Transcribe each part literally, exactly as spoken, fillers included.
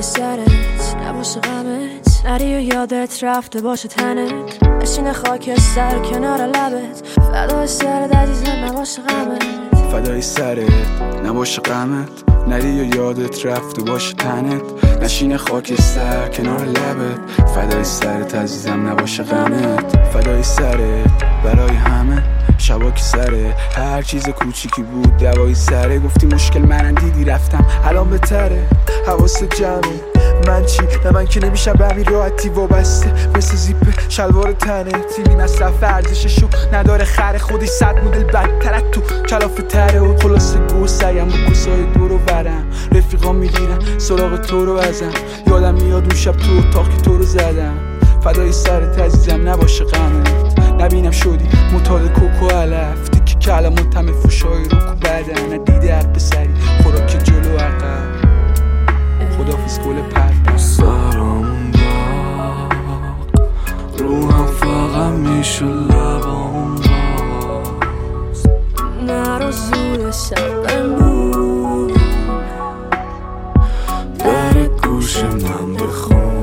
سرت نباشه غمت، نری و یادت رفته باشه تنت، نشینه خاک سر کنار لبت، فدای سرت عزیزم نباشه غمت، فدای سرت نباشه غمت، نری و یادت رفته باشه تنت، نشینه خاک سر کنار لبت، فدای سرت عزیزم نباشه غمت، فدای سرت برای همه شبا که سره هر چیز کوچیکی بود دوای سره، گفتی مشکل منم دیدی رفتم الان بهتره، حواست جمعه من چی؟ نه من که نمیشم به همین راحتی وابسته مثل زیپ شلوار تنه، تیلی مصرف ارزششو نداره خره، خودش صد مدل بدترت تو کلافه تره، و خلاصه گو سعیم با کسای دور و برم، رفیقا میگیرن سراغ تو رو ازم، یادم میاد اون شب تو اتاق که تو رو زدم، فدای سرت عزیزم نباشه غمت، نبینم شدی متاد کوکو علف، تیکی کلمات همه فوشای رو کو بدن، ندیده هر پسری خوراک جلو عقب، خدافیز گل پر سرم داغ روحم فقط میشه لبام باز، نرو زود شب بمون در گوش من بخون،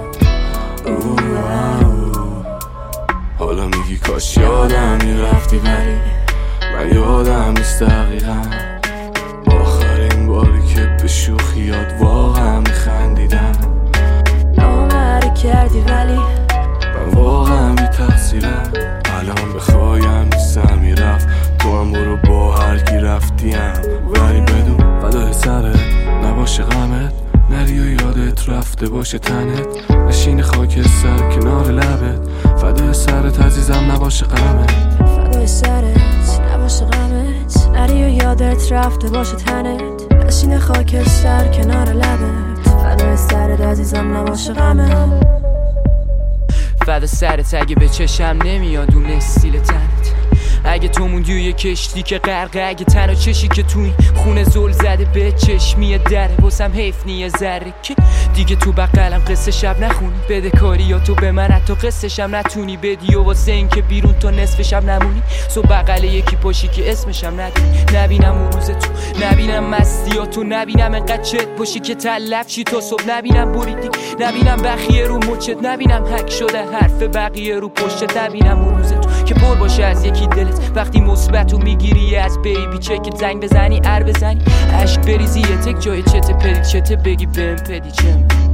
حالا میگی کاش یادم میرفتی ولی من یادم نیست دقیقا، آخرین باری که به شوخیات واقعا میخندیدم، نامره کردی ولی من واقعا بی تقصیرم، الان بخوایم نیستم میرفت، تو هم برو با هر کی رفتیم، ولی بدون فدای سرت نباشه غمت، نری و یادت رفته باشه تنت، نشین خاک سر کنار لبت، فدای سرت عزیزم نباشه غمت، فدای سرت نباشه غمت، نری و یادت رفته باشه تنت، نشین خاک سر کنار لبت، فدای سرت عزیزم نباشه غمت، فدا سرت اگه به چشم نمیاد اون استیل تنت، اگه تو موندی و یه کشتی که غرقه، اگه تنها چشی که تو این خونه زل زده به چشمی دره، واسم حیف نیه ذره که دیگه تو بغلم قصه شب نخونی، بده کاری یا تو به من حتی قصه شب نتونی بدی، و واسه این که بیرون تو نصف شب نمونی، سو بغل یکی پاشی که اسمشم ندونی، نبینم اون روز تو، نبینم مستیاتو، نبینم انقدر چت باشی که تلف چی تو صبح، نبینم بریدی، نبینم بخیه رو مچت، نبینم حک شده حرف بقیه رو پشت، نبینم اون روز تو که پر باشه از یکی دلت، وقتی مثبتو میگیری از بیبی چک زنگ بزنی ار بزنی، عشق بریزی یه تک جای چته پدی چته بگی بهم پدی چم.